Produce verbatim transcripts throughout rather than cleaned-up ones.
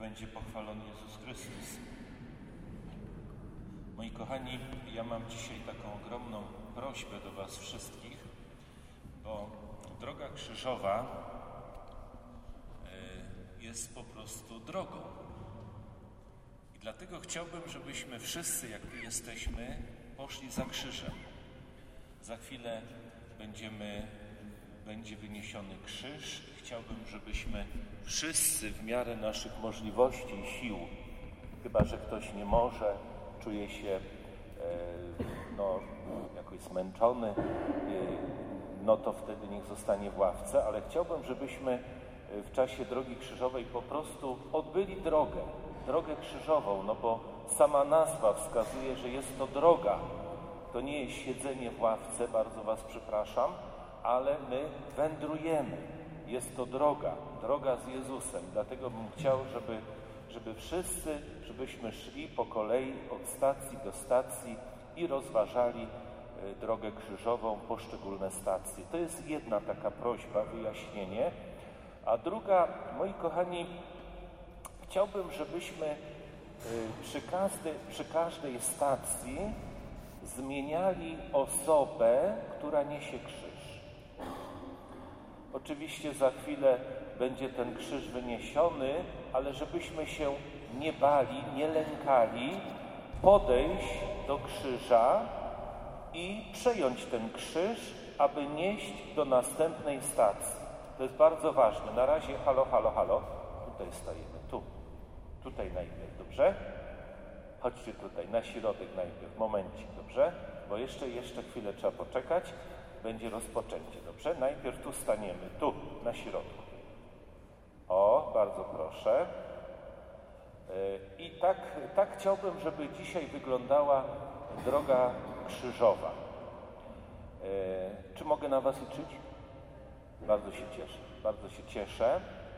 będzie pochwalony Jezus Chrystus. Moi kochani, ja mam dzisiaj taką ogromną prośbę do was wszystkich, bo droga krzyżowa jest po prostu drogą. I dlatego chciałbym, żebyśmy wszyscy, jak tu jesteśmy, poszli za krzyżem. Za chwilę będziemy, będzie wyniesiony krzyż. Chciałbym, żebyśmy wszyscy w miarę naszych możliwości i sił, chyba że ktoś nie może, czuje się e, no, jakoś zmęczony, e, no to wtedy niech zostanie w ławce, ale chciałbym, żebyśmy w czasie drogi krzyżowej po prostu odbyli drogę, drogę krzyżową, no bo sama nazwa wskazuje, że jest to droga. To nie jest siedzenie w ławce, bardzo was przepraszam, ale my wędrujemy. Jest to droga, droga z Jezusem. Dlatego bym chciał, żeby, żeby wszyscy, żebyśmy szli po kolei od stacji do stacji i rozważali drogę krzyżową, poszczególne stacje. To jest jedna taka prośba, wyjaśnienie. A druga, moi kochani, chciałbym, żebyśmy przy każdej, przy każdej stacji zmieniali osobę, która niesie krzyż. Oczywiście za chwilę będzie ten krzyż wyniesiony, ale żebyśmy się nie bali, nie lękali, podejść do krzyża i przejąć ten krzyż, aby nieść do następnej stacji. To jest bardzo ważne. Na razie halo, halo, halo. Tutaj stajemy, tu. Tutaj najpierw, dobrze? Chodźcie tutaj, na środek najpierw, momencik, dobrze? Bo jeszcze, jeszcze chwilę trzeba poczekać. Będzie rozpoczęcie, dobrze? Najpierw tu staniemy, tu, na środku. O, bardzo proszę. I tak, tak chciałbym, żeby dzisiaj wyglądała droga krzyżowa. Czy mogę na was liczyć? Bardzo się cieszę, bardzo się cieszę.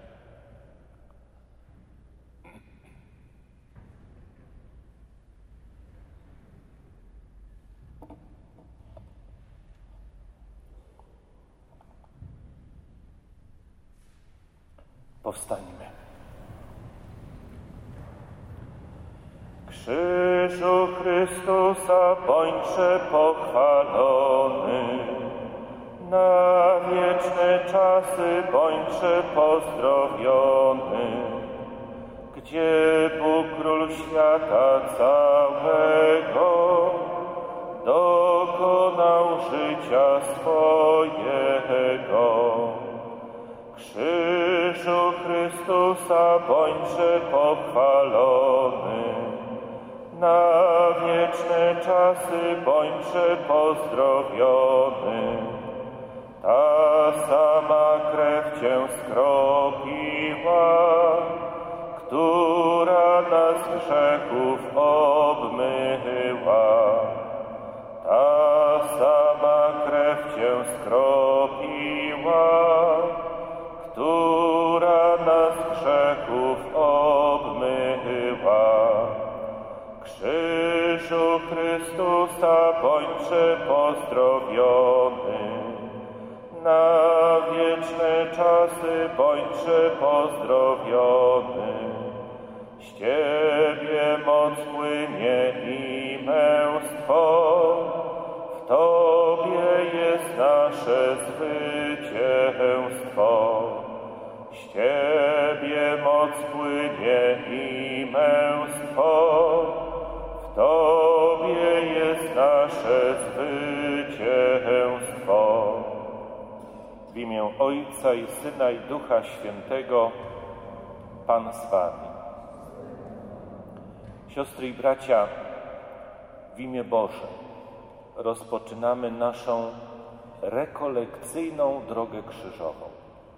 Powstańmy. Krzyżu Chrystusa bądźże pochwalony, na wieczne czasy bądźże pozdrowiony, gdzie Bóg Król świata całego dokonał życia swojego. Krzyżu Chrystusa bądźże pochwalony, na wieczne czasy bądźże pozdrowiony. Ta sama krew Cię skropiła, która nas grzechów obmyła. Ta sama krew Cię skropiła, która nas grzechów obmyła. Krzyżu Chrystusa bądźże pozdrowiony, na wieczne czasy bądźże pozdrowiony. Z Ciebie moc płynie i męstwo, w Tobie jest nasze zwycięstwo. Z Ciebie moc płynie i męstwo, w Tobie jest nasze zwycięstwo. W imię Ojca i Syna i Ducha Świętego, Pan z Wami. Siostry i bracia, w imię Boże rozpoczynamy naszą rekolekcyjną drogę krzyżową.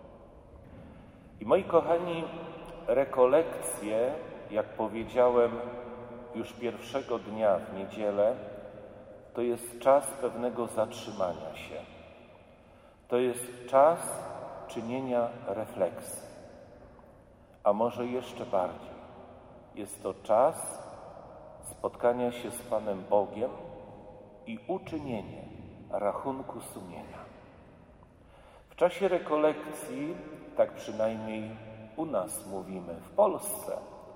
I moi kochani, rekolekcje, jak powiedziałem już pierwszego dnia w niedzielę, to jest czas pewnego zatrzymania się. To jest czas czynienia refleksji. A może jeszcze bardziej, jest to czas spotkania się z Panem Bogiem i uczynienie rachunku sumienia. W czasie rekolekcji, tak przynajmniej u nas mówimy w Polsce,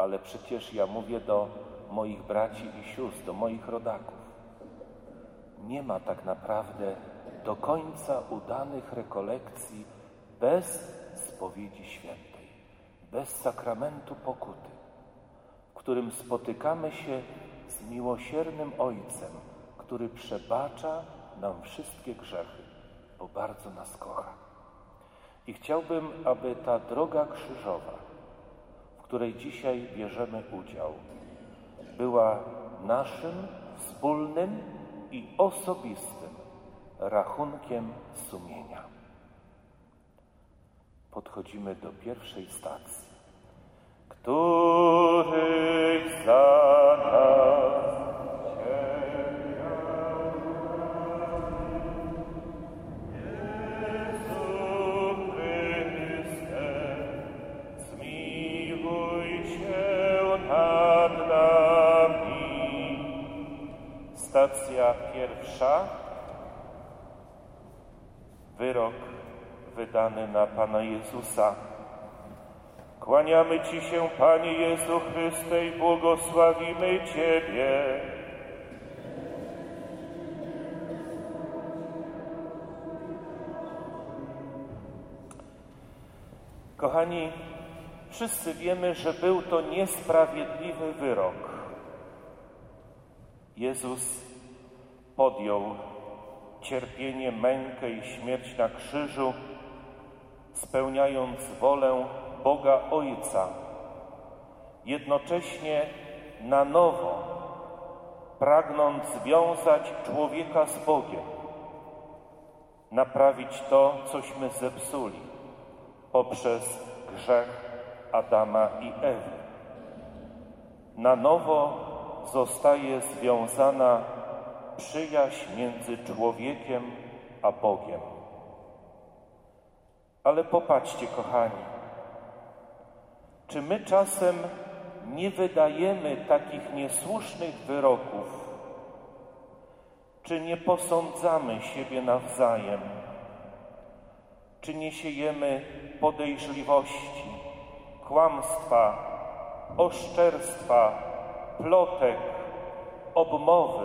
ale przecież ja mówię do moich braci i sióstr, do moich rodaków. Nie ma tak naprawdę do końca udanych rekolekcji bez spowiedzi świętej, bez sakramentu pokuty, w którym spotykamy się z miłosiernym Ojcem, który przebacza nam wszystkie grzechy, bo bardzo nas kocha. I chciałbym, aby ta droga krzyżowa, w której dzisiaj bierzemy udział, była naszym wspólnym i osobistym rachunkiem sumienia. Podchodzimy do pierwszej stacji, któryś za nas cierpiał. Jezu Chryste, zmiłuj się nad nami. Stacja pierwsza. Wyrok wydany na Pana Jezusa. Kłaniamy Ci się, Panie Jezu Chryste, i błogosławimy Ciebie. Kochani, wszyscy wiemy, że był to niesprawiedliwy wyrok. Jezus podjął cierpienie, mękę i śmierć na krzyżu, spełniając wolę Boga Ojca, jednocześnie na nowo pragnąc związać człowieka z Bogiem, naprawić to, cośmy zepsuli poprzez grzech Adama i Ewy. Na nowo zostaje związana przyjaźń między człowiekiem a Bogiem. Ale popatrzcie, kochani, czy my czasem nie wydajemy takich niesłusznych wyroków, czy nie posądzamy siebie nawzajem, czy nie siejemy podejrzliwości, kłamstwa, oszczerstwa, plotek, obmowy?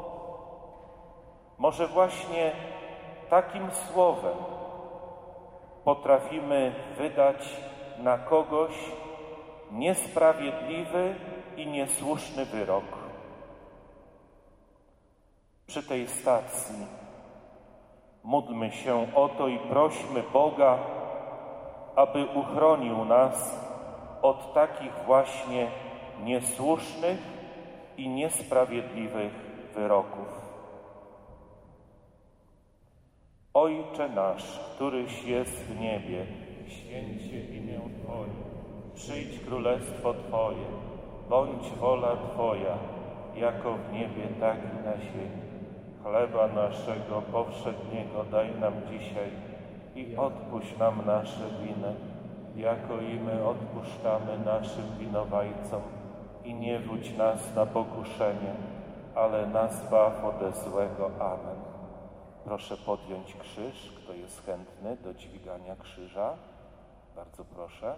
Może właśnie takim słowem potrafimy wydać na kogoś niesprawiedliwy i niesłuszny wyrok. Przy tej stacji módlmy się o to i prośmy Boga, aby uchronił nas od takich właśnie niesłusznych i niesprawiedliwych wyroków. Ojcze nasz, któryś jest w niebie, święć się imię Twoje, przyjdź królestwo Twoje, bądź wola Twoja, jako w niebie, tak i na ziemi. Chleba naszego powszedniego daj nam dzisiaj i odpuść nam nasze winy, jako i my odpuszczamy naszym winowajcom. I nie wódź nas na pokuszenie, ale nas zbaw ode złego. Amen. Proszę podjąć krzyż, kto jest chętny do dźwigania krzyża. Bardzo proszę.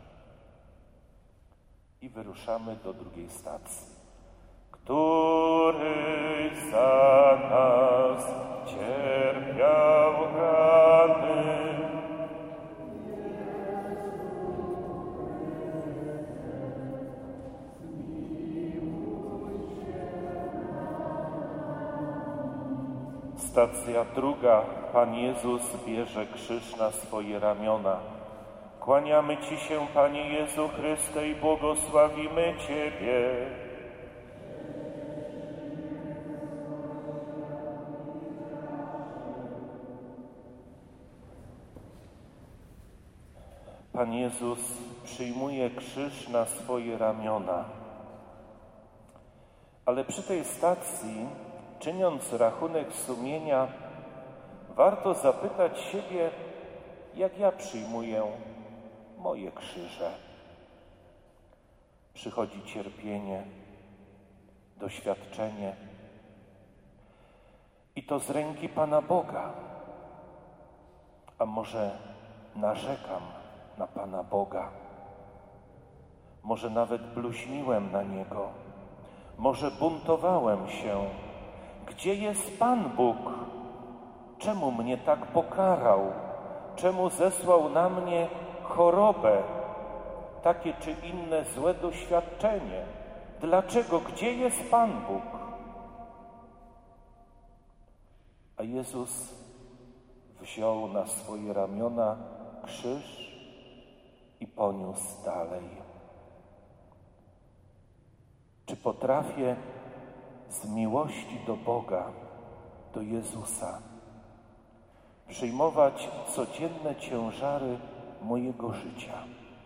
I wyruszamy do drugiej stacji. Który za nas cierpiał rany. Stacja druga. Pan Jezus bierze krzyż na swoje ramiona. Kłaniamy Ci się, Panie Jezu Chryste, i błogosławimy Ciebie. Pan Jezus przyjmuje krzyż na swoje ramiona. Ale przy tej stacji, czyniąc rachunek sumienia, warto zapytać siebie, jak ja przyjmuję moje krzyże. Przychodzi cierpienie, doświadczenie i to z ręki Pana Boga. A może narzekam na Pana Boga? Może nawet bluźniłem na Niego. Może buntowałem się. Gdzie jest Pan Bóg? Czemu mnie tak pokarał? Czemu zesłał na mnie chorobę? Takie czy inne złe doświadczenie? Dlaczego? Gdzie jest Pan Bóg? A Jezus wziął na swoje ramiona krzyż i poniósł dalej. Czy potrafię z miłości do Boga, do Jezusa, przyjmować codzienne ciężary mojego życia?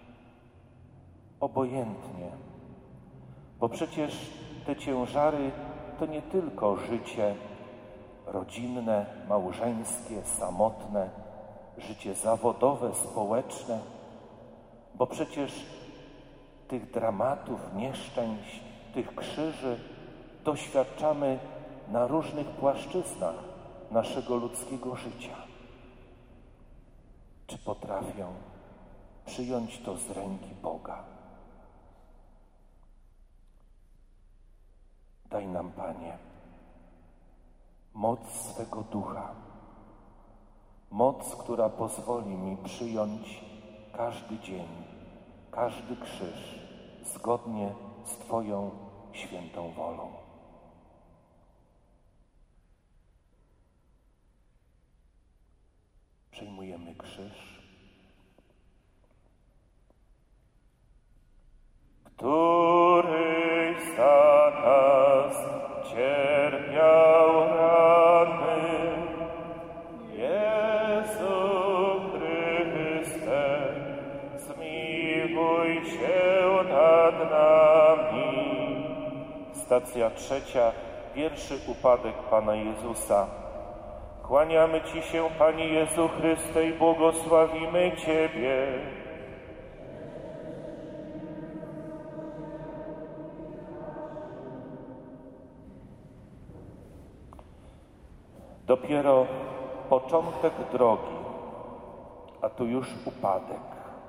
Obojętnie, bo przecież te ciężary to nie tylko życie rodzinne, małżeńskie, samotne, życie zawodowe, społeczne, bo przecież tych dramatów, nieszczęść, tych krzyży doświadczamy na różnych płaszczyznach naszego ludzkiego życia. Czy potrafię przyjąć to z ręki Boga? Daj nam, Panie, moc swego Ducha, moc, która pozwoli mi przyjąć każdy dzień, każdy krzyż zgodnie z Twoją świętą wolą. Przyjmujemy krzyż, który za nas cierpiał rany. Jezu Chryste, zmiłuj się nad nami. Stacja trzecia, pierwszy upadek Pana Jezusa. Kłaniamy Ci się, Panie Jezu Chryste, i błogosławimy Ciebie. Dopiero początek drogi, a tu już upadek.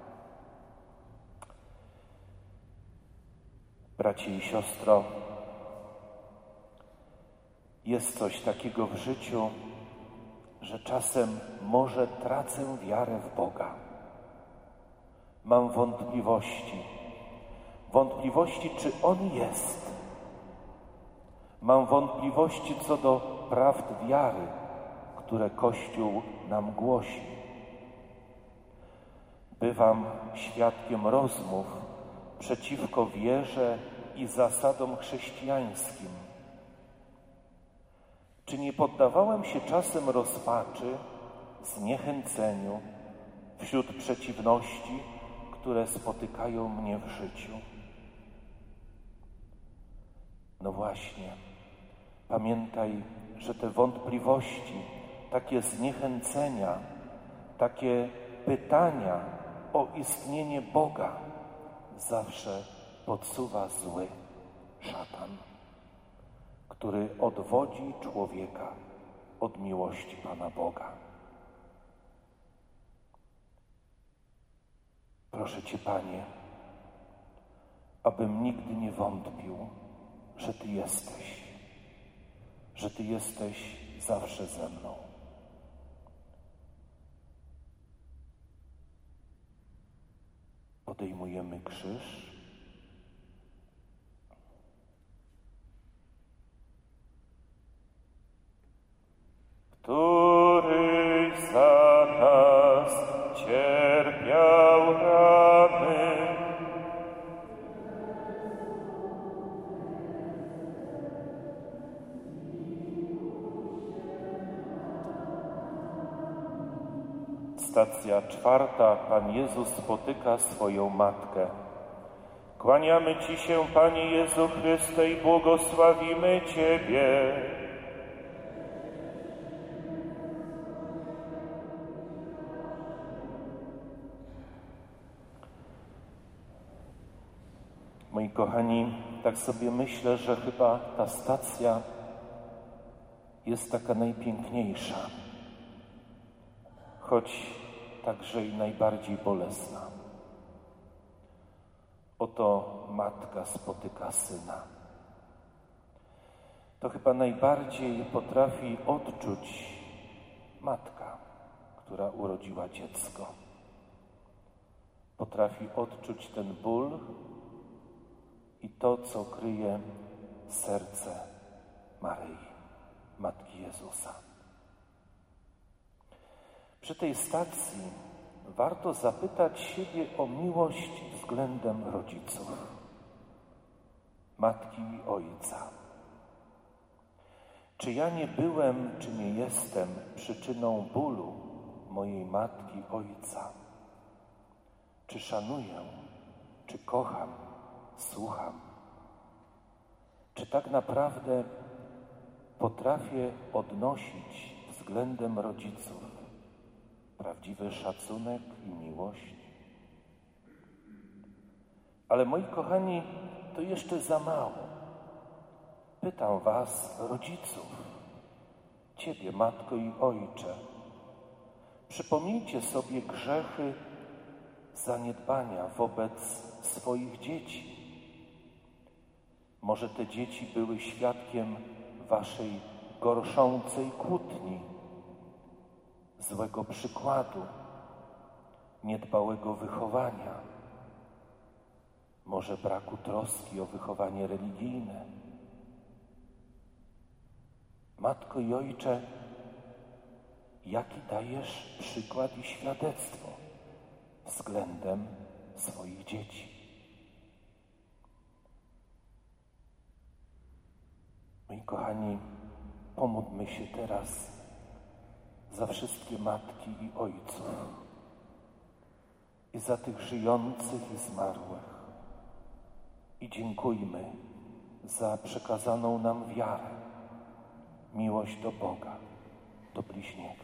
Bracie i siostro, jest coś takiego w życiu, że czasem może tracę wiarę w Boga. Mam wątpliwości. Wątpliwości, czy On jest. Mam wątpliwości co do prawd wiary, które Kościół nam głosi. Bywam świadkiem rozmów przeciwko wierze i zasadom chrześcijańskim. Czy nie poddawałem się czasem rozpaczy, zniechęceniu wśród przeciwności, które spotykają mnie w życiu? No właśnie, pamiętaj, że te wątpliwości, takie zniechęcenia, takie pytania o istnienie Boga zawsze podsuwa zły szatan, który odwodzi człowieka od miłości Pana Boga. Proszę Cię, Panie, abym nigdy nie wątpił, że Ty jesteś, że Ty jesteś zawsze ze mną. Podejmujemy krzyż. Który za nas cierpiał rany. Stacja czwarta. Pan Jezus spotyka swoją matkę. Kłaniamy Ci się, Panie Jezu Chryste, i błogosławimy Ciebie. Moi kochani, tak sobie myślę, że chyba ta stacja jest taka najpiękniejsza, choć także i najbardziej bolesna. Od Oto matka spotyka syna. To chyba najbardziej potrafi odczuć matka, która urodziła dziecko. Potrafi odczuć ten ból i to, co kryje serce Maryi, Matki Jezusa. Przy tej stacji warto zapytać siebie o miłość względem rodziców, matki i ojca. Czy ja nie byłem, czy nie jestem przyczyną bólu mojej matki, ojca? Czy szanuję, czy kocham, słucham? Czy tak naprawdę potrafię odnosić względem rodziców prawdziwy szacunek i miłość? Ale moi kochani, to jeszcze za mało. Pytam was, rodziców, ciebie, matko i ojcze, przypomnijcie sobie grzechy, zaniedbania wobec swoich dzieci. Może te dzieci były świadkiem waszej gorszącej kłótni, złego przykładu, niedbałego wychowania, może braku troski o wychowanie religijne. Matko i ojcze, jaki dajesz przykład i świadectwo względem swoich dzieci? Moi kochani, pomódlmy się teraz za wszystkie matki i ojców i za tych żyjących i zmarłych. I dziękujmy za przekazaną nam wiarę, miłość do Boga, do bliźniego.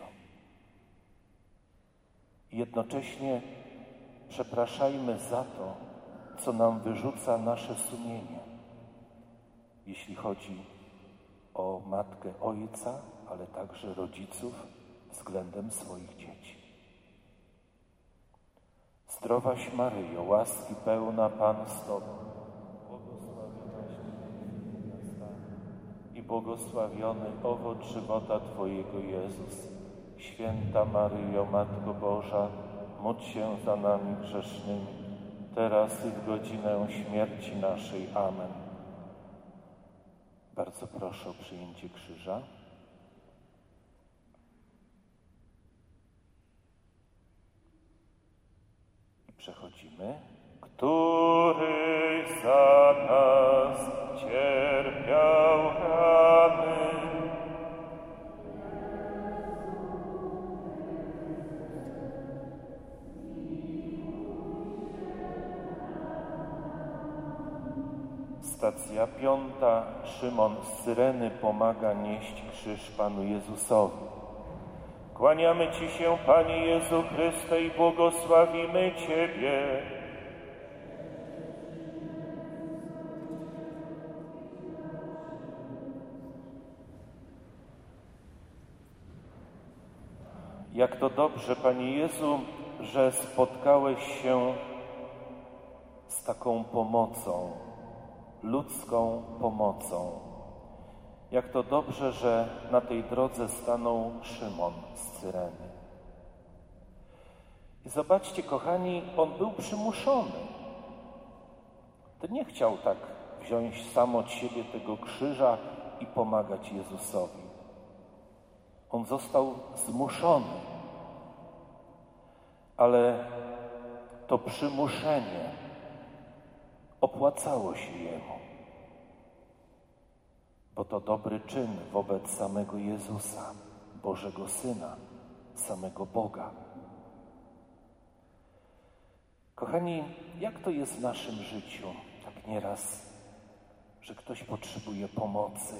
I jednocześnie przepraszajmy za to, co nam wyrzuca nasze sumienie, jeśli chodzi o matkę, ojca, ale także rodziców względem swoich dzieci. Zdrowaś Maryjo, łaski pełna, Pan z Tobą, błogosławionaś Ty i błogosławiony owoc żywota Twojego, Jezus. Święta Maryjo, Matko Boża, módl się za nami grzesznymi, teraz i w godzinę śmierci naszej. Amen. Bardzo proszę o przyjęcie krzyża. I przechodzimy. Który za nas cierpiał rany, Stacja piąta. Szymon z Cyreny pomaga nieść krzyż Panu Jezusowi. Kłaniamy Ci się, Panie Jezu Chryste, i błogosławimy Ciebie. Jak to dobrze, Panie Jezu, że spotkałeś się z taką pomocą, ludzką pomocą. Jak to dobrze, że na tej drodze stanął Szymon z Cyreny. I zobaczcie, kochani, on był przymuszony. To nie chciał tak wziąć sam od siebie tego krzyża i pomagać Jezusowi. On został zmuszony. Ale to przymuszenie opłacało się jemu, bo to dobry czyn wobec samego Jezusa, Bożego Syna, samego Boga. Kochani, jak to jest w naszym życiu? Tak nieraz, że ktoś potrzebuje pomocy,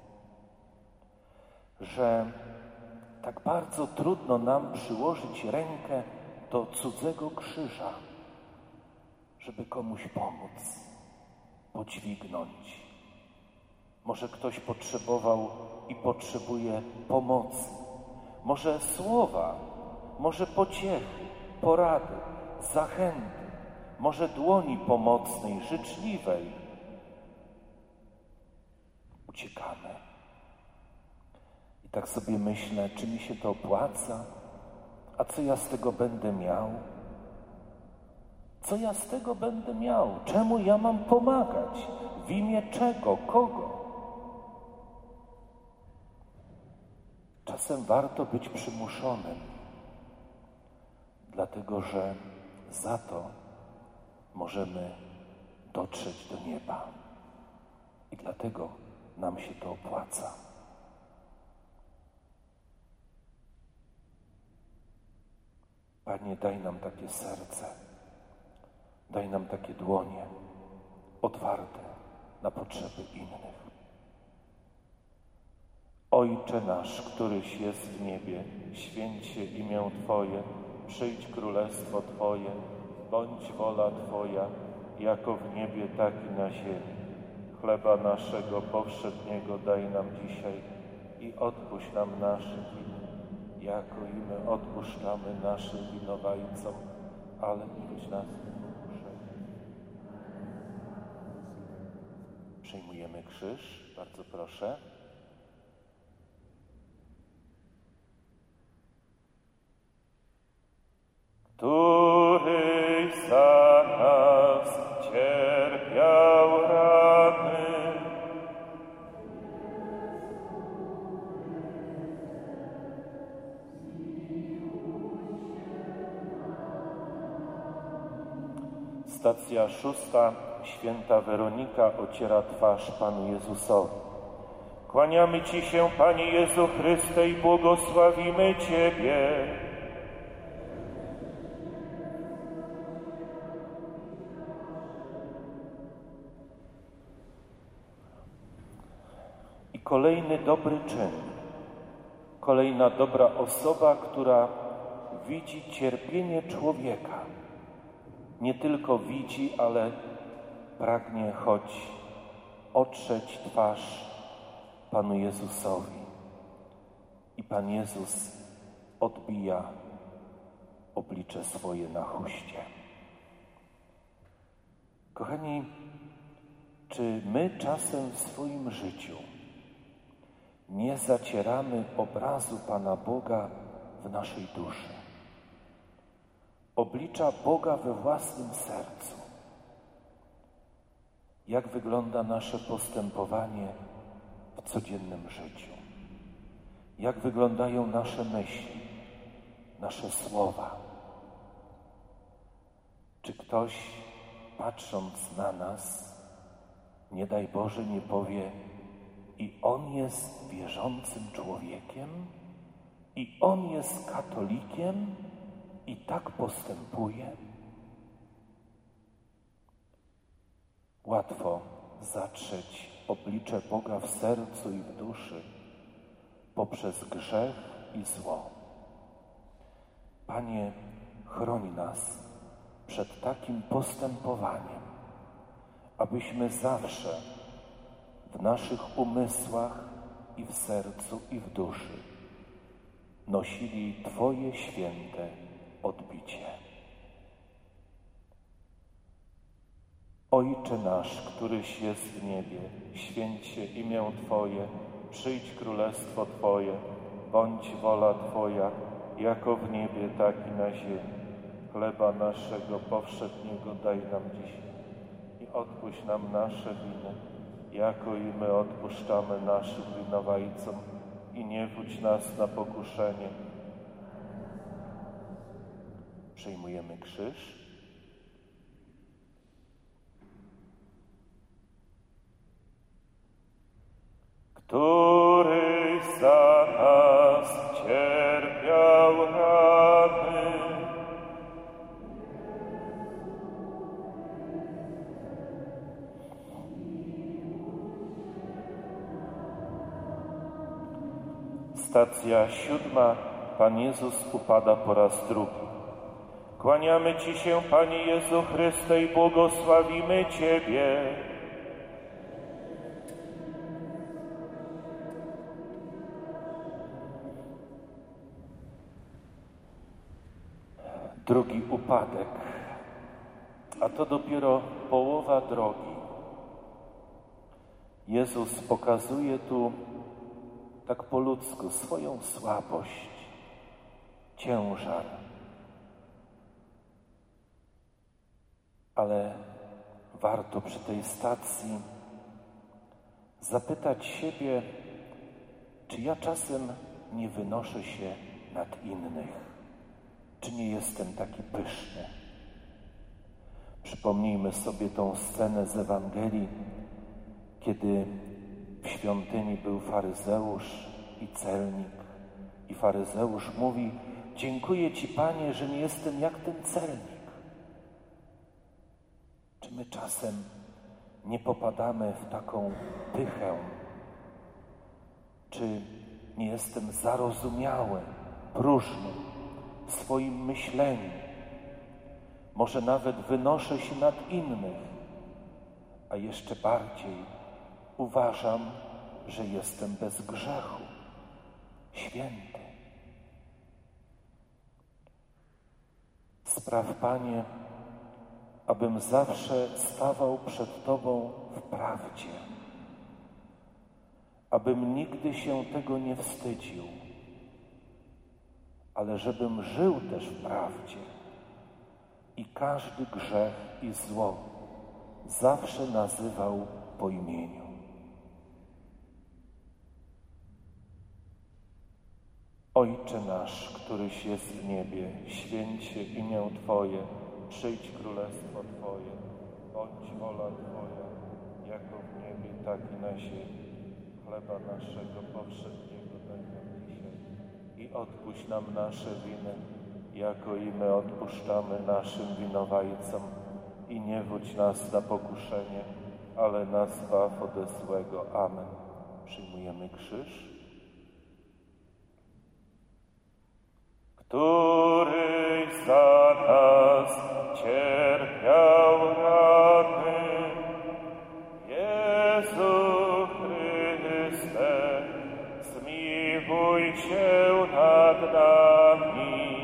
że tak bardzo trudno nam przyłożyć rękę do cudzego krzyża, żeby komuś pomóc, podźwignąć. Może ktoś potrzebował i potrzebuje pomocy, może słowa, może pociechy, porady, zachęty, może dłoni pomocnej, życzliwej, uciekamy. I tak sobie myślę, czy mi się to opłaca? A co ja z tego będę miał? Co ja z tego będę miał? Czemu ja mam pomagać? W imię czego? Kogo? Czasem warto być przymuszonym, dlatego że za to możemy dotrzeć do nieba. I dlatego nam się to opłaca. Panie, daj nam takie serce, daj nam takie dłonie otwarte na potrzeby innych. Ojcze nasz, któryś jest w niebie, święć się imię Twoje, przyjdź królestwo Twoje, bądź wola Twoja, jako w niebie, tak i na ziemi. Chleba naszego powszedniego daj nam dzisiaj i odpuść nam nasze winy, jako i my odpuszczamy naszym winowajcom, ale nie wódź nas w pokuszenie. Przyjmujemy krzyż, bardzo proszę. Któryś za nas cierpiał rany, Stacja szósta. Święta Weronika ociera twarz Panu Jezusowi. Kłaniamy Ci się, Panie Jezu Chryste, i błogosławimy Ciebie. I kolejny dobry czyn, kolejna dobra osoba, która widzi cierpienie człowieka. Nie tylko widzi, ale pragnie choć otrzeć twarz Panu Jezusowi. I Pan Jezus odbija oblicze swoje na chuście. Kochani, czy my czasem w swoim życiu nie zacieramy obrazu Pana Boga w naszej duszy? Oblicza Boga we własnym sercu. Jak wygląda nasze postępowanie w codziennym życiu? Jak wyglądają nasze myśli, nasze słowa? Czy ktoś, patrząc na nas, nie daj Boże, nie powie: i on jest wierzącym człowiekiem, i on jest katolikiem, i tak postępuje? Łatwo zatrzeć oblicze Boga w sercu i w duszy poprzez grzech i zło. Panie, chroń nas przed takim postępowaniem, abyśmy zawsze w naszych umysłach i w sercu i w duszy nosili Twoje święte odbicie. Ojcze nasz, któryś jest w niebie, święć się imię Twoje, przyjdź królestwo Twoje, bądź wola Twoja, jako w niebie, tak i na ziemi. Chleba naszego powszedniego daj nam dziś i odpuść nam nasze winy, jako i my odpuszczamy naszym winowajcom, i nie wódź nas na pokuszenie. Przyjmujemy krzyż. Któryś za nas cierpiał rany, Stacja siódma. Pan Jezus upada po raz drugi. Kłaniamy Ci się, Panie Jezu Chryste, i błogosławimy Ciebie. Drugi upadek. a to dopiero połowa drogi. Jezus pokazuje tu tak po ludzku swoją słabość, ciężar. Ale warto przy tej stacji zapytać siebie, czy ja czasem nie wynoszę się nad innych, czy nie jestem taki pyszny. Przypomnijmy sobie tą scenę z Ewangelii, kiedy w świątyni był faryzeusz i celnik. I faryzeusz mówi: dziękuję Ci, Panie, że nie jestem jak ten celnik. Czy my czasem nie popadamy w taką pychę? Czy nie jestem zarozumiały, próżny w swoim myśleniu? Może nawet wynoszę się nad innych, a jeszcze bardziej uważam, że jestem bez grzechu, święty. Spraw, Panie, abym zawsze stawał przed Tobą w prawdzie, abym nigdy się tego nie wstydził, ale żebym żył też w prawdzie i każdy grzech i zło zawsze nazywał po imieniu. Ojcze nasz, któryś jest w niebie, święć się imię Twoje, przyjdź królestwo Twoje, bądź wola Twoja, jako w niebie, tak i na ziemi. Chleba naszego powszedniego daj nam dzisiaj i odpuść nam nasze winy, jako i my odpuszczamy naszym winowajcom. I nie wódź nas na pokuszenie, ale nas zbaw ode złego. Amen. Przyjmujemy krzyż. Któryś za nas cierpiał rany, Jezu Chryste, zmiłuj się nad nami.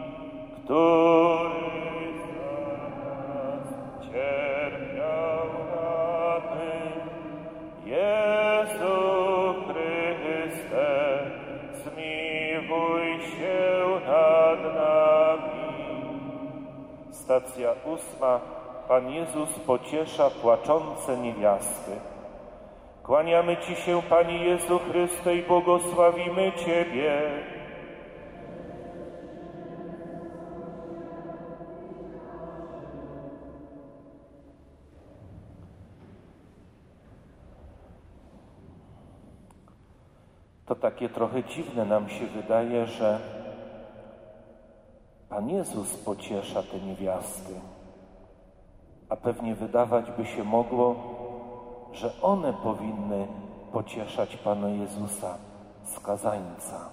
Któryś za nas cierpiał rany, Jezu Chryste, zmiłuj się nad nami. Stacja ósma. Pan Jezus pociesza płaczące niewiasty. Kłaniamy Ci się, Panie Jezu Chryste, i błogosławimy Ciebie. To takie trochę dziwne nam się wydaje, że Pan Jezus pociesza te niewiasty, a pewnie wydawać by się mogło, że one powinny pocieszać Pana Jezusa, skazańca.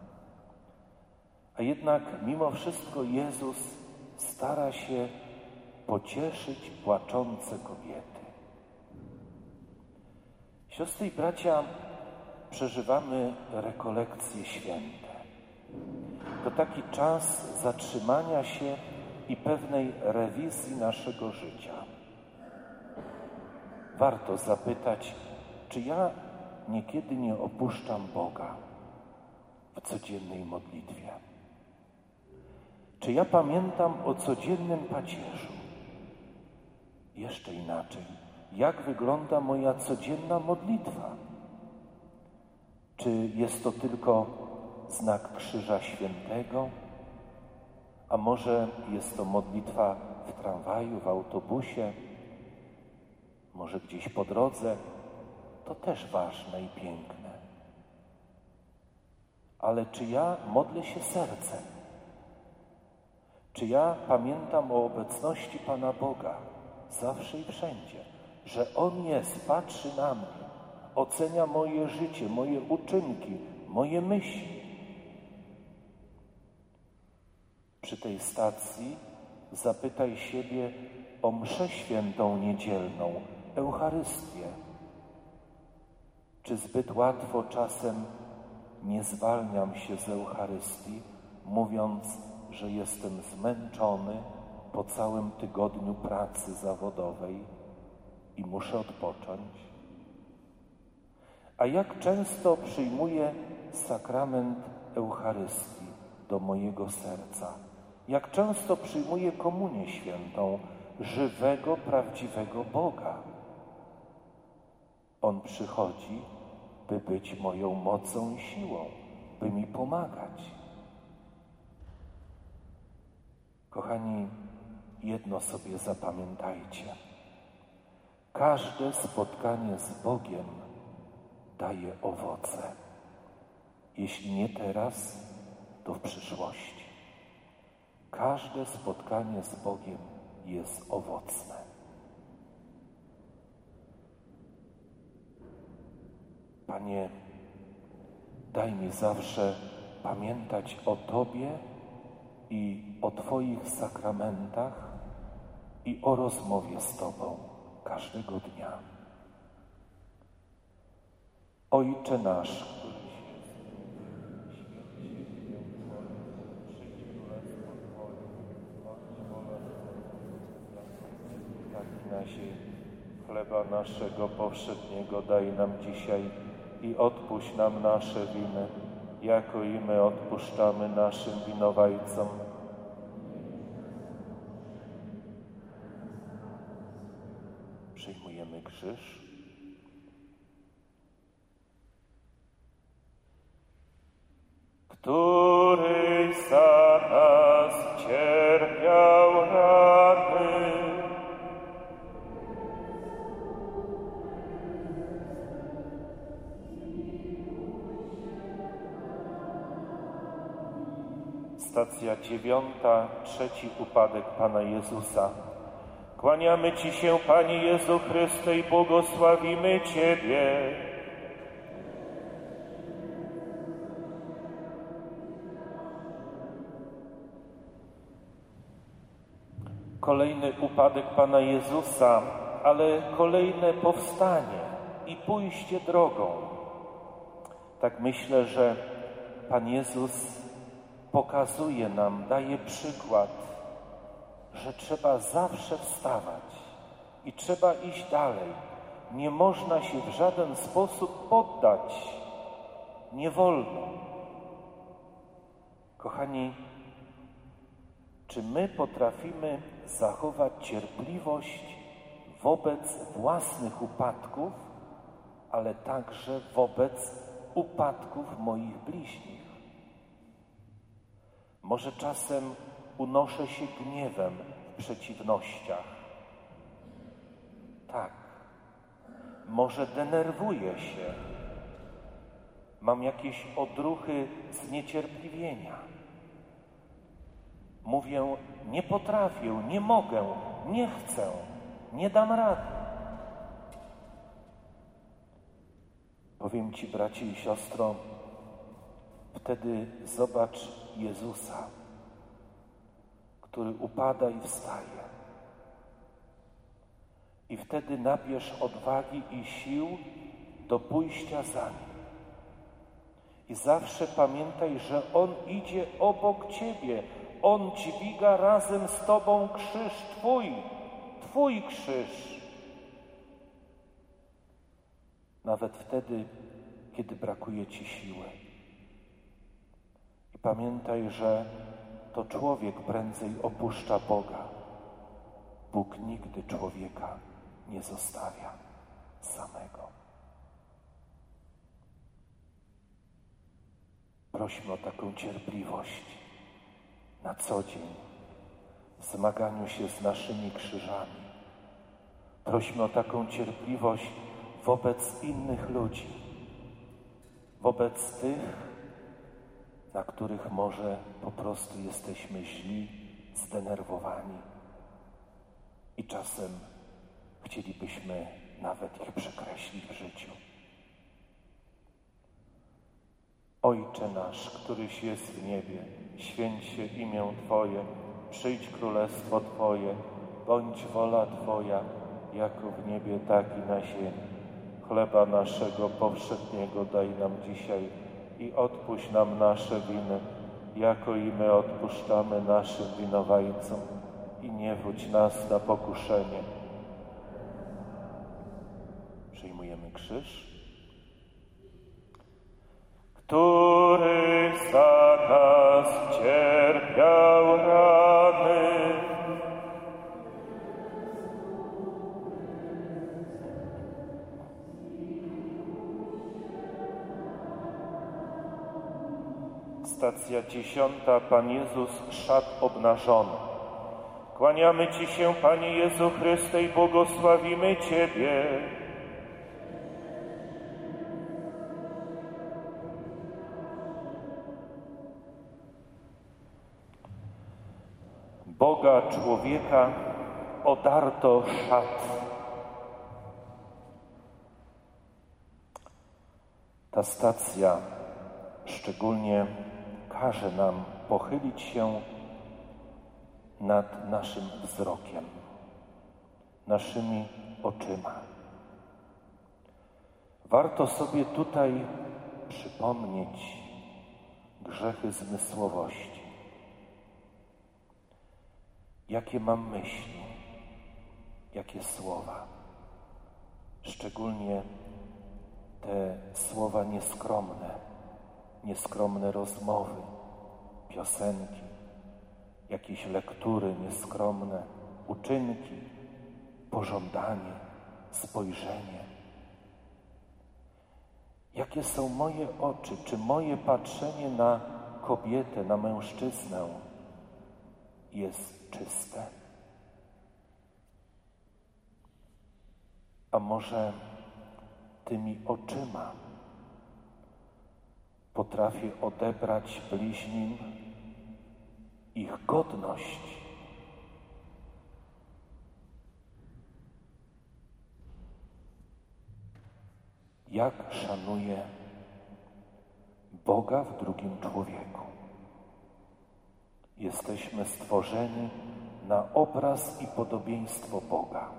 A jednak mimo wszystko Jezus stara się pocieszyć płaczące kobiety. Siostry i bracia, przeżywamy rekolekcje święte. To taki czas zatrzymania się i pewnej rewizji naszego życia. Warto zapytać, czy ja niekiedy nie opuszczam Boga w codziennej modlitwie? Czy ja pamiętam o codziennym pacierzu? Jeszcze inaczej, jak wygląda moja codzienna modlitwa? Czy jest to tylko znak Krzyża Świętego? A może jest to modlitwa w tramwaju, w autobusie? Może gdzieś po drodze? To też ważne i piękne. Ale czy ja modlę się sercem? Czy ja pamiętam o obecności Pana Boga zawsze i wszędzie? Że On jest, patrzy na mnie, ocenia moje życie, moje uczynki, moje myśli. Przy tej stacji zapytaj siebie o mszę świętą niedzielną, Eucharystię. Czy zbyt łatwo czasem nie zwalniam się z Eucharystii, mówiąc, że jestem zmęczony, po całym tygodniu pracy zawodowej i muszę odpocząć? A jak często przyjmuję sakrament Eucharystii do mojego serca? Jak często przyjmuję komunię świętą żywego, prawdziwego Boga? On przychodzi, by być moją mocą i siłą, by mi pomagać. Kochani, jedno sobie zapamiętajcie. Każde spotkanie z Bogiem daje owoce. Jeśli nie teraz, to w przyszłości. Każde spotkanie z Bogiem jest owocne. Panie, daj mi zawsze pamiętać o Tobie i o Twoich sakramentach i o rozmowie z Tobą każdego dnia. Ojcze nasz, któryś jest w niebie, święć się imię Twoje, przyjdź królestwo Twoje, bądź wola Twoja, tak i na ziemi. Chleba naszego powszedniego daj nam dzisiaj i odpuść nam nasze winy, jako i my odpuszczamy naszym winowajcom. Przyjmujemy krzyż. Który za nas cierpiał rany, Stacja dziewiąta, trzeci upadek Pana Jezusa. Kłaniamy Ci się, Panie Jezu Chryste, i błogosławimy Ciebie. Kolejny upadek Pana Jezusa, ale kolejne powstanie i pójście drogą. Tak myślę, że Pan Jezus pokazuje nam, daje przykład, że trzeba zawsze wstawać i trzeba iść dalej. Nie można się w żaden sposób poddać. Nie wolno. Kochani, czy my potrafimy zachować cierpliwość wobec własnych upadków, ale także wobec upadków moich bliźnich? Może czasem unoszę się gniewem w przeciwnościach. Tak. Może denerwuję się. Mam jakieś odruchy zniecierpliwienia. Mówię, nie potrafię, nie mogę, nie chcę, nie dam rady. Powiem Ci, bracie i siostro, wtedy zobacz Jezusa, który upada i wstaje. I wtedy nabierz odwagi i sił do pójścia za Nim. I zawsze pamiętaj, że On idzie obok Ciebie. On dźwiga razem z Tobą krzyż Twój, Twój krzyż. Nawet wtedy, kiedy brakuje Ci siły. I pamiętaj, że to człowiek prędzej opuszcza Boga. Bóg nigdy człowieka nie zostawia samego. Prośmy o taką cierpliwość na co dzień w zmaganiu się z naszymi krzyżami. Prośmy o taką cierpliwość wobec innych ludzi, wobec tych, na których może po prostu jesteśmy źli, zdenerwowani i czasem chcielibyśmy nawet ich przekreślić w życiu. Ojcze nasz, któryś jest w niebie, święć się imię Twoje, przyjdź królestwo Twoje, bądź wola Twoja, jako w niebie, tak i na ziemi. Chleba naszego powszedniego daj nam dzisiaj i odpuść nam nasze winy, jako i my odpuszczamy naszym winowajcom. I nie wódź nas na pokuszenie. Przyjmujemy krzyż, który za nas cierpiał rany. Stacja dziesiąta. Pan Jezus szat obnażony. Kłaniamy Ci się, Panie Jezu Chryste, i błogosławimy Ciebie. Boga człowieka odarto szat. Ta stacja szczególnie każe nam pochylić się nad naszym wzrokiem, naszymi oczyma. Warto sobie tutaj przypomnieć grzechy zmysłowości. Jakie mam myśli, jakie słowa, szczególnie te słowa nieskromne, nieskromne rozmowy, piosenki, jakieś lektury nieskromne, uczynki, pożądanie, spojrzenie. Jakie są moje oczy, czy moje patrzenie na kobietę, na mężczyznę jest czyste? A może tymi oczyma potrafię odebrać bliźnim ich godność? Jak szanuję Boga w drugim człowieku? Jesteśmy stworzeni na obraz i podobieństwo Boga.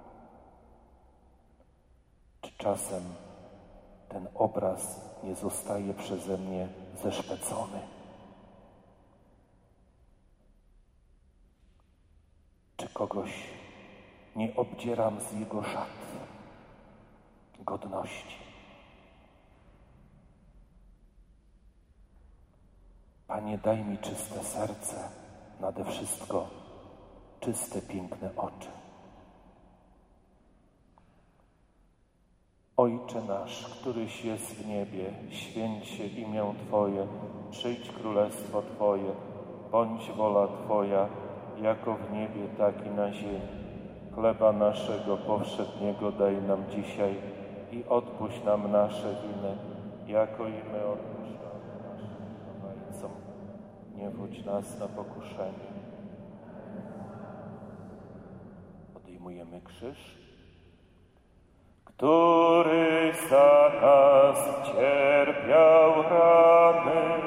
Czy czasem ten obraz nie zostaje przeze mnie zeszpecony? Czy kogoś nie obdzieram z jego szat godności? Panie, daj mi czyste serce, nade wszystko czyste, piękne oczy. Ojcze nasz, któryś jest w niebie, święć się imię Twoje, przyjdź królestwo Twoje, bądź wola Twoja, jako w niebie, tak i na ziemi. Chleba naszego powszedniego daj nam dzisiaj i odpuść nam nasze winy, jako i my odpuszczamy naszym winowajcom. Nie wódź nas na pokuszenie. Podejmujemy krzyż, który za nas cierpiał rany.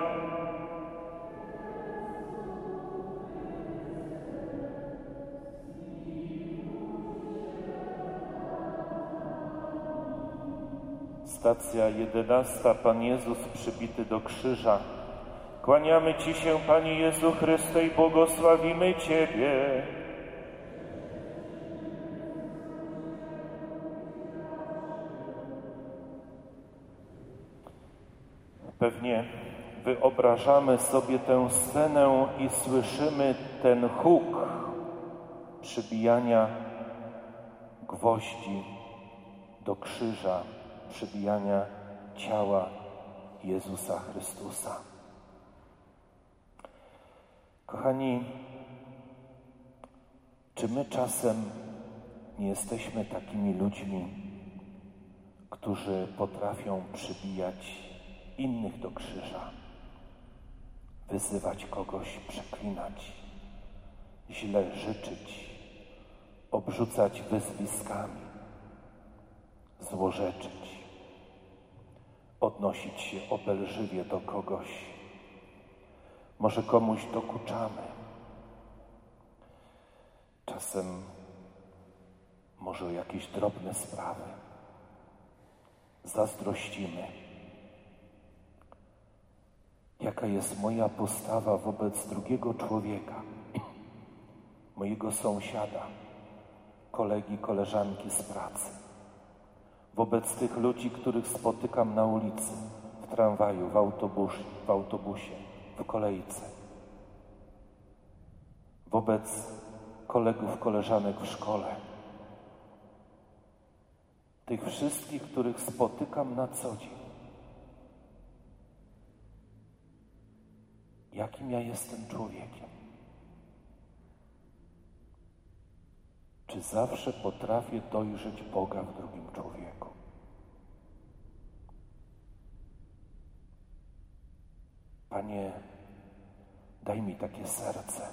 Stacja jedenasta. Pan Jezus przybity do krzyża. Kłaniamy Ci się, Panie Jezu Chryste, i błogosławimy Ciebie. Pewnie wyobrażamy sobie tę scenę i słyszymy ten huk przybijania gwoździ do krzyża, przybijania ciała Jezusa Chrystusa. Kochani, czy my czasem nie jesteśmy takimi ludźmi, którzy potrafią przybijać innych do krzyża, wyzywać kogoś, przeklinać, źle życzyć, obrzucać wyzwiskami, złorzeczyć, odnosić się obelżywie do kogoś, może komuś dokuczamy, czasem może o jakieś drobne sprawy, zazdrościmy. Jaka jest moja postawa wobec drugiego człowieka? mojego sąsiada, kolegi, koleżanki z pracy, wobec tych ludzi, których spotykam na ulicy, w tramwaju, w autobusie, w autobusie, w kolejce, wobec kolegów, koleżanek w szkole, tych wszystkich, których spotykam na co dzień. Jakim ja jestem człowiekiem? Czy zawsze potrafię dojrzeć Boga w drugim człowieku? Panie, daj mi takie serce,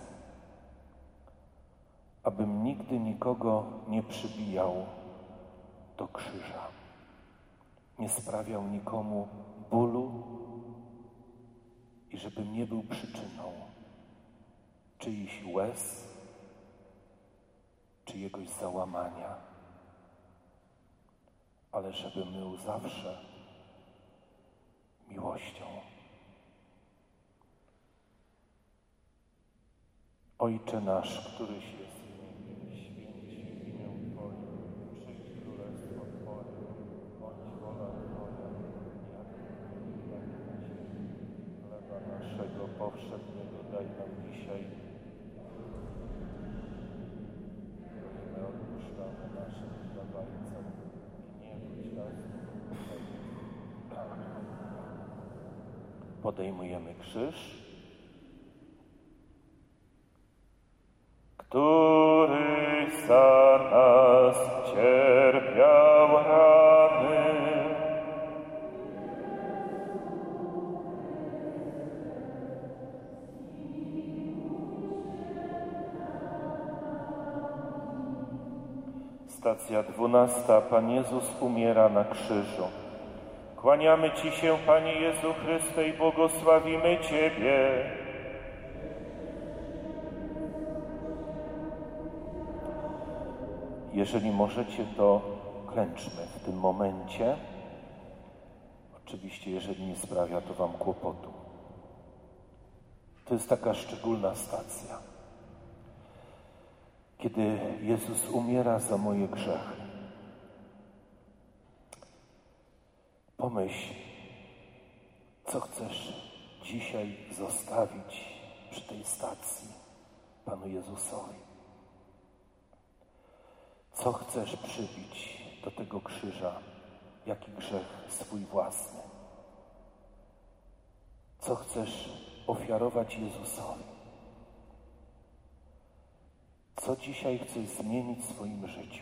abym nigdy nikogo nie przybijał do krzyża, nie sprawiał nikomu bólu i żebym nie był przyczyną czyichś łez, czyjegoś załamania, ale żebym był zawsze miłością. Ojcze nasz, któryś jest w niebie, święć się imię Twoje, przyjdź królestwo Twoje, bądź wola Twoja, jak w niebie, tak i na ziemi. Chleba naszego powszedniego daj nam dzisiaj. My odpuszczamy naszym winowajcom i nie wódź nas w pokuszenie. Podejmujemy krzyż, który za nas cierpiał rany. Stacja dwunasta. Pan Jezus umiera na krzyżu. Kłaniamy Ci się, Panie Jezu Chryste, i błogosławimy Ciebie. Jeżeli możecie, to klęczmy w tym momencie. Oczywiście, jeżeli nie sprawia to Wam kłopotu. To jest taka szczególna stacja, kiedy Jezus umiera za moje grzechy. Pomyśl, co chcesz dzisiaj zostawić przy tej stacji Panu Jezusowi. Co chcesz przybić do tego krzyża, jaki grzech swój własny? Co chcesz ofiarować Jezusowi? Co dzisiaj chcesz zmienić w swoim życiu?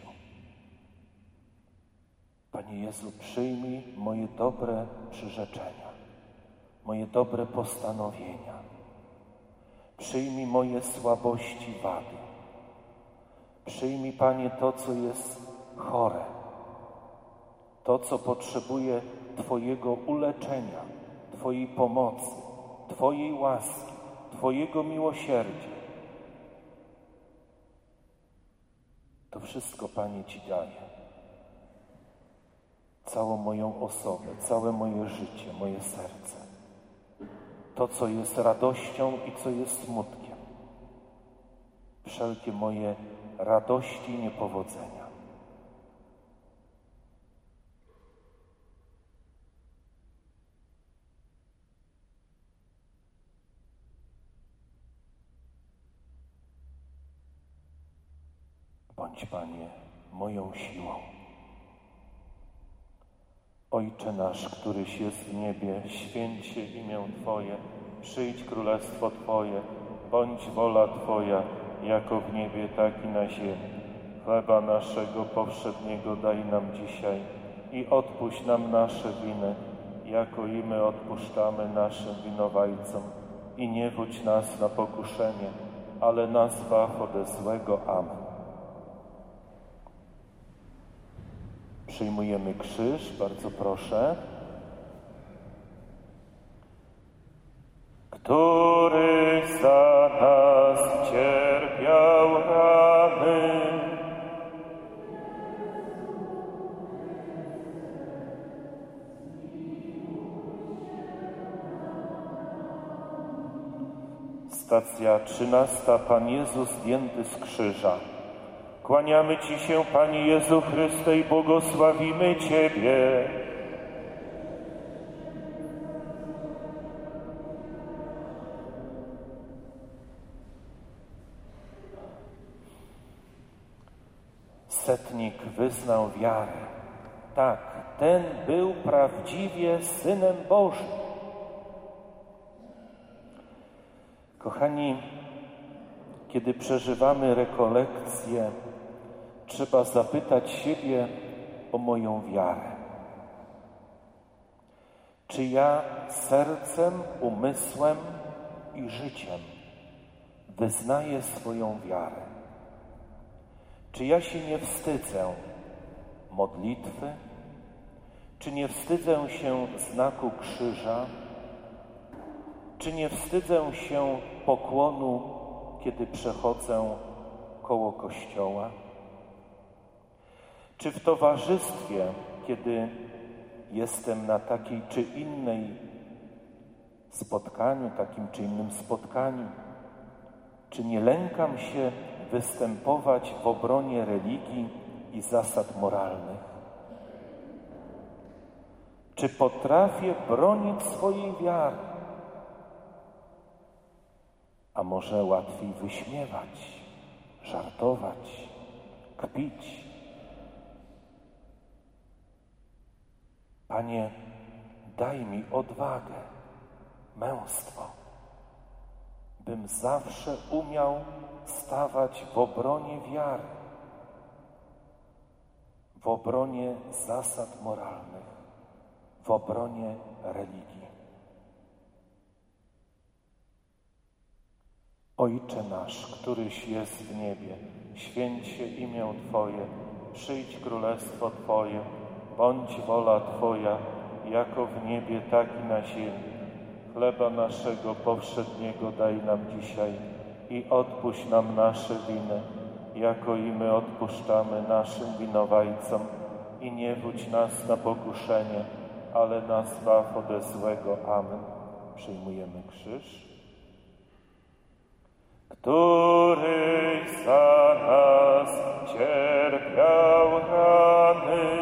Panie Jezu, przyjmij moje dobre przyrzeczenia, moje dobre postanowienia. Przyjmij moje słabości, wady. Przyjmij, Panie, to, co jest chore, to, co potrzebuje Twojego uleczenia, Twojej pomocy, Twojej łaski, Twojego miłosierdzia. To wszystko, Panie, Ci daję. Całą moją osobę, całe moje życie, moje serce. To, co jest radością i co jest smutkiem. Wszelkie moje radości i niepowodzenia. Bądź, Panie, moją siłą. Ojcze nasz, któryś jest w niebie, święć się imię Twoje, przyjdź królestwo Twoje, bądź wola Twoja, jako w niebie, tak i na ziemi. Chleba naszego powszedniego daj nam dzisiaj i odpuść nam nasze winy, jako i my odpuszczamy naszym winowajcom. I nie wódź nas na pokuszenie, ale nas zbaw ode złego. Amen. Przyjmujemy krzyż, bardzo proszę. Który za nas cierpiał rany. Stacja trzynasta. Pan Jezus zdjęty z krzyża. Kłaniamy Ci się, Panie Jezu Chryste, i błogosławimy Ciebie. Setnik wyznał wiarę. Tak, ten był prawdziwie Synem Bożym. Kochani, kiedy przeżywamy rekolekcje, trzeba zapytać siebie o moją wiarę. Czy ja sercem, umysłem i życiem wyznaję swoją wiarę? Czy ja się nie wstydzę modlitwy? Czy nie wstydzę się znaku krzyża? Czy nie wstydzę się pokłonu, kiedy przechodzę koło kościoła? Czy w towarzystwie, kiedy jestem na takiej czy innej spotkaniu, takim czy innym spotkaniu, czy nie lękam się występować w obronie religii i zasad moralnych? Czy potrafię bronić swojej wiary? A może łatwiej wyśmiewać, żartować, kpić? Panie, daj mi odwagę, męstwo, bym zawsze umiał stawać w obronie wiary, w obronie zasad moralnych, w obronie religii. Ojcze nasz, któryś jest w niebie, święć się imię Twoje, przyjdź królestwo Twoje, bądź wola Twoja, jako w niebie, tak i na ziemi. Chleba naszego powszedniego daj nam dzisiaj i odpuść nam nasze winy, jako i my odpuszczamy naszym winowajcom. I nie wódź nas na pokuszenie, ale nas zbaw ode złego. Amen. Przyjmujemy krzyż. Któryś za nas cierpiał rany,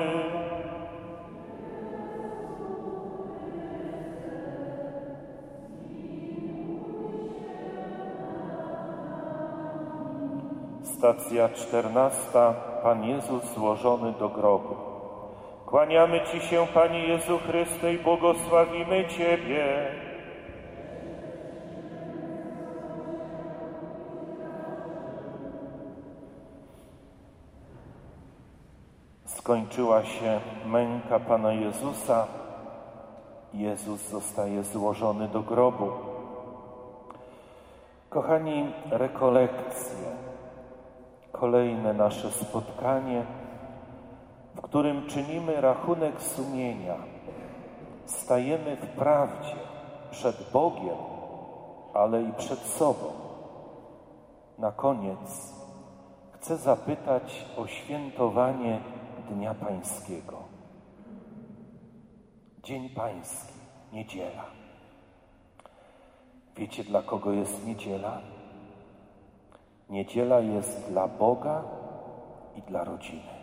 Stacja czternasta. Pan Jezus złożony do grobu. Kłaniamy Ci się, Panie Jezu Chryste, i błogosławimy Ciebie. Skończyła się męka Pana Jezusa. Jezus zostaje złożony do grobu. Kochani, rekolekcje, kolejne nasze spotkanie, w którym czynimy rachunek sumienia. Stajemy w prawdzie przed Bogiem, ale i przed sobą. Na koniec chcę zapytać o świętowanie Dnia Pańskiego. Dzień Pański, niedziela. Wiecie, dla kogo jest niedziela? Niedziela jest dla Boga i dla rodziny.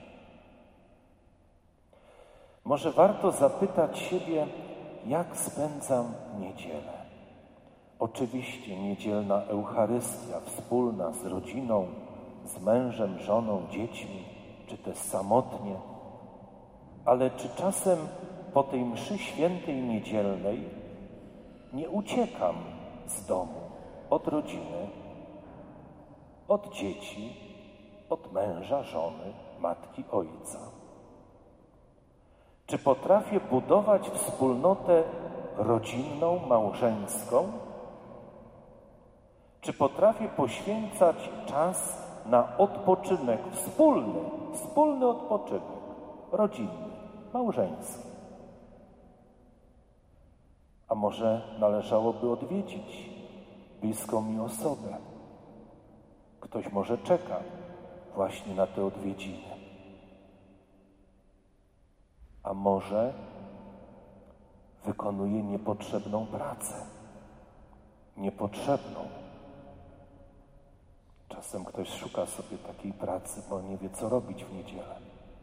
Może warto zapytać siebie, jak spędzam niedzielę. Oczywiście niedzielna Eucharystia, wspólna z rodziną, z mężem, żoną, dziećmi, czy też samotnie. Ale czy czasem po tej mszy świętej niedzielnej nie uciekam z domu, od rodziny, od dzieci, od męża, żony, matki, ojca? Czy potrafię budować wspólnotę rodzinną, małżeńską? Czy potrafię poświęcać czas na odpoczynek wspólny, wspólny odpoczynek, rodzinny, małżeński? A może należałoby odwiedzić bliską mi osobę? Ktoś może czeka właśnie na te odwiedziny. A może wykonuje niepotrzebną pracę, niepotrzebną, Czasem ktoś szuka sobie takiej pracy, bo nie wie, co robić w niedzielę.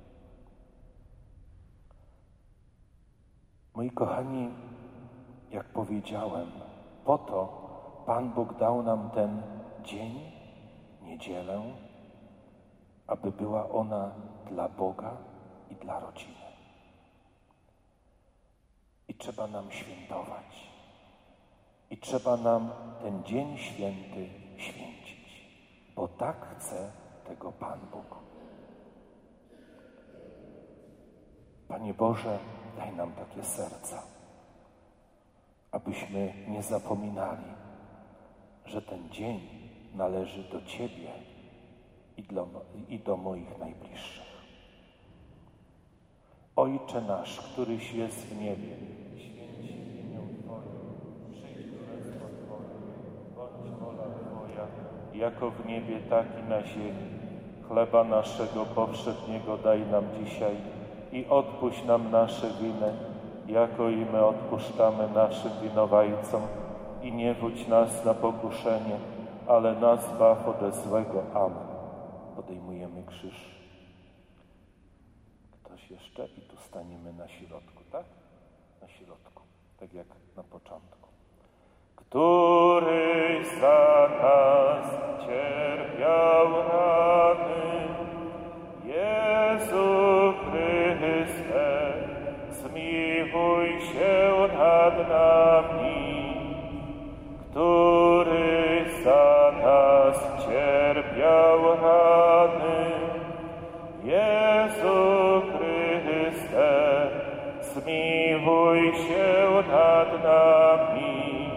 Moi kochani, jak powiedziałem, po to Pan Bóg dał nam ten dzień, niedzielę, aby była ona dla Boga i dla rodziny. I trzeba nam świętować. I trzeba nam ten dzień święty święcić, bo tak chce tego Pan Bóg. Panie Boże, daj nam takie serca, abyśmy nie zapominali, że ten dzień należy do Ciebie i do, i do moich najbliższych. Ojcze nasz, któryś jest w niebie, święć się imię Twoje, przyjdź królestwo Twoje, bądź wola Twoja, jako w niebie, tak i na ziemi. Chleba naszego powszedniego daj nam dzisiaj i odpuść nam nasze winy, jako i my odpuszczamy naszym winowajcom. I nie wódź nas na pokuszenie, ale nas zbaw ode złego. Amen. Podejmujemy krzyż. Ktoś jeszcze? I tu staniemy na środku, tak? Na środku, tak jak na początku. Który za nas cierpiał rany, Jezu Chryste, zmiłuj się nad nami. Który za nas cierpiał rany, Jezu Chryste, zmiłuj się nad nami.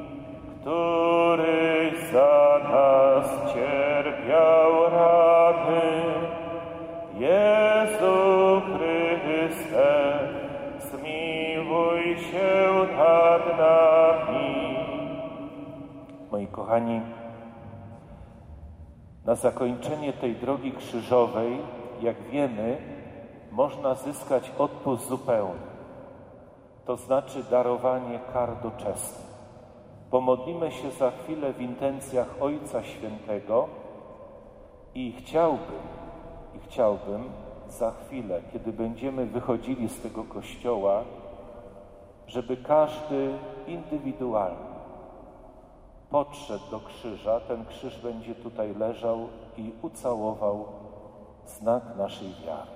Który za nas cierpiał rany, Jezu Chryste, zmiłuj się nad nami. Moi kochani, na zakończenie tej drogi krzyżowej, jak wiemy, można zyskać odpust zupełny, to znaczy darowanie kar doczesnych. Pomodlimy się za chwilę w intencjach Ojca Świętego i chciałbym, i chciałbym za chwilę, kiedy będziemy wychodzili z tego kościoła, żeby każdy indywidualnie podszedł do krzyża, ten krzyż będzie tutaj leżał i ucałował znak naszej wiary.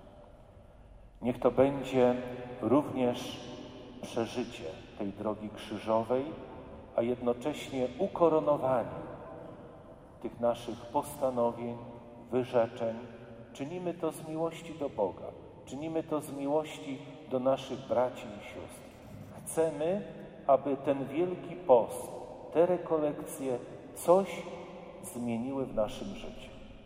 Niech to będzie również przeżycie tej drogi krzyżowej, a jednocześnie ukoronowanie tych naszych postanowień, wyrzeczeń. Czynimy to z miłości do Boga, czynimy to z miłości do naszych braci i sióstr. Chcemy, aby ten wielki post, te rekolekcje coś zmieniły w naszym życiu.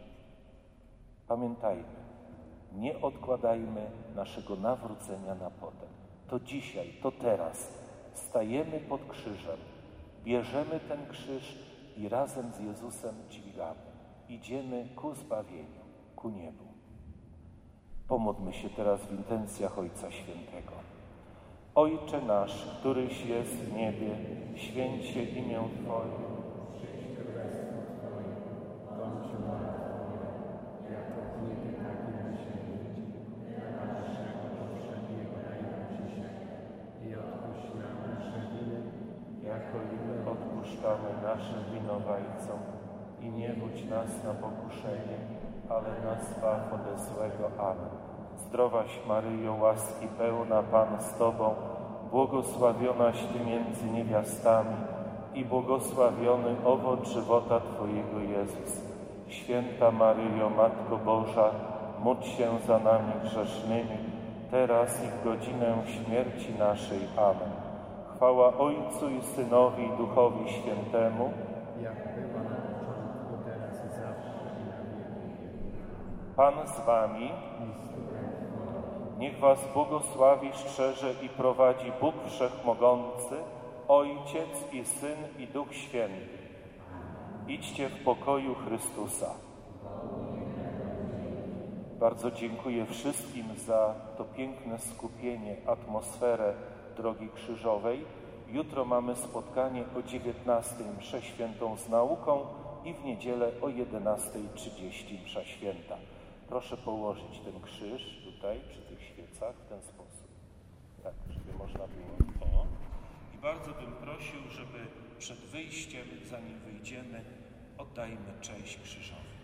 Pamiętajmy, nie odkładajmy naszego nawrócenia na potem. To dzisiaj, to teraz stajemy pod krzyżem, bierzemy ten krzyż i razem z Jezusem dźwigamy. Idziemy ku zbawieniu, ku niebu. Pomódlmy się teraz w intencjach Ojca Świętego. Ojcze nasz, któryś jest w niebie, święć się imię Twoje. Przyjdź królestwo Twoje, bądź wola Twoja, jako w niebie, tak i na ziemi. Chleba naszego powszedniego daj nam dzisiaj i odpuść nam nasze winy, jako i my odpuszczamy naszym winowajcom. I nie wódź nas na pokuszenie, ale nas zbaw ode złego. Amen. Zdrowaś Maryjo, łaski pełna, Pan z Tobą, błogosławionaś Ty między niewiastami i błogosławiony owoc żywota Twojego Jezus. Święta Maryjo, Matko Boża, módl się za nami grzesznymi, teraz i w godzinę śmierci naszej. Amen. Chwała Ojcu i Synowi i Duchowi Świętemu, jak była na początku, teraz i zawsze i na wieki wieków. Pan z Wami. Niech Was błogosławi, strzeże i prowadzi Bóg Wszechmogący, Ojciec i Syn i Duch Święty. Idźcie w pokoju Chrystusa. Bardzo dziękuję wszystkim za to piękne skupienie, atmosferę drogi krzyżowej. Jutro mamy spotkanie o dziewiętnastej mszę świętą z nauką i w niedzielę o jedenastej trzydzieści msza święta. Proszę położyć ten krzyż tutaj przy tych świecach w ten sposób, tak, żeby można było. O. I bardzo bym prosił, żeby przed wyjściem, zanim wyjdziemy, oddajmy cześć krzyżowi.